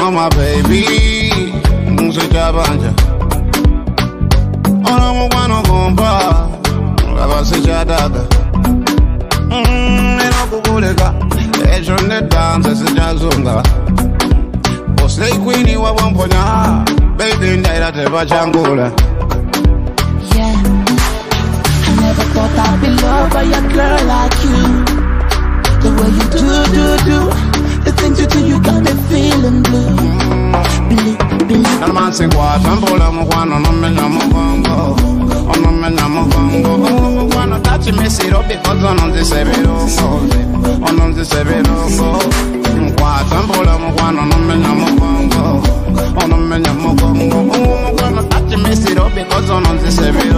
Oh my baby, Msijabanja. Ona mwana gomba, lava sijadaga. Neno kukuleka, ejo ne dance sijazunga. Slay queenie wa wamponya, baby ndaira te bachangula. Yeah, I never thought I'd be loved by a girl like you. The way you do, the things you do, you got me feeling blue. Blue. That man sing what I'm pulling one on me, I'm gongo. On me, I'm gongo. Wanna touch me, sit up because on the seven. On the seven. What I'm pulling one on me, I'm gongo. On me, I'm gongo. Wanna touch me, sit up because on the seven.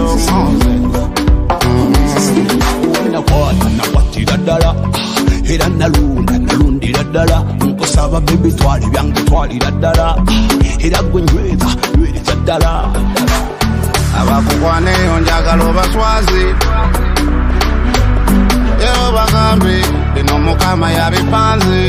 Hira nalundi dadala nkosaba baby twali byange twali dadala hira gwenyweza lweza dadala abakugwane onjagala obaswazi yo bagambi bino mukama yabipanzi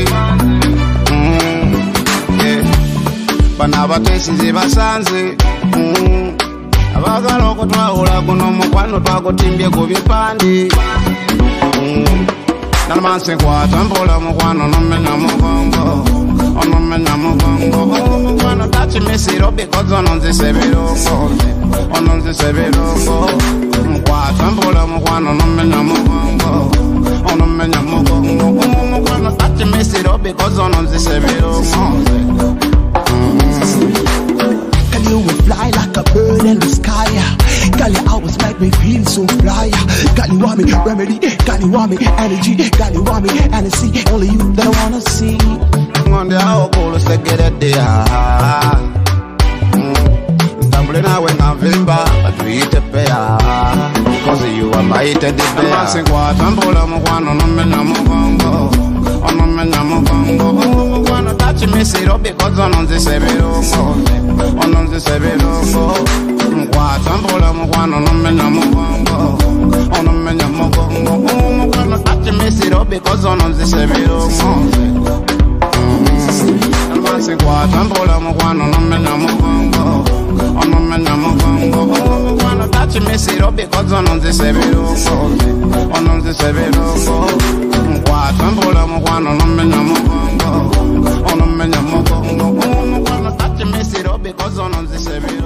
bana abatesizi basanze abagala okutwawula guno mukwano twagutimbye ku bipandi Nalman sing what I'm pulling one on me, I'm gongo. On me, I'm gongo. Wanna touch me, sit up because on the seven. On the seven. What I'm pulling one on me, I'm gongo. On me, I'm gongo. Wanna touch me, sit up because on the seven. Can you fly like a bird in the sky? Girl, you always make me feel so fly. Girl, you want me remedy, girl, you want me energy, girl, you want me energy. Only you that I wanna see. On the hour, cool, let's get it there. Stumbling out when I'm feeling bad, but we eat a pair. Because you are my teddy bear. I'm sing what I'm pulling one on me, I'm gongo. On me, I'm gongo. Wanna touch me, sit up because on the seven. On the seven. What I'm pulling one on me, I'm gongo. On me, I'm gongo. Wanna touch me, sit up because on the seven. I'm sing what I'm pulling one on me, I'm gongo. On me, I'm gongo. Wanna touch me, sit up because on the seven. On the seven. What I'm pulling one on me, I'm gongo. On me, I'm gongo. Wanna touch me, sit up because on the seven.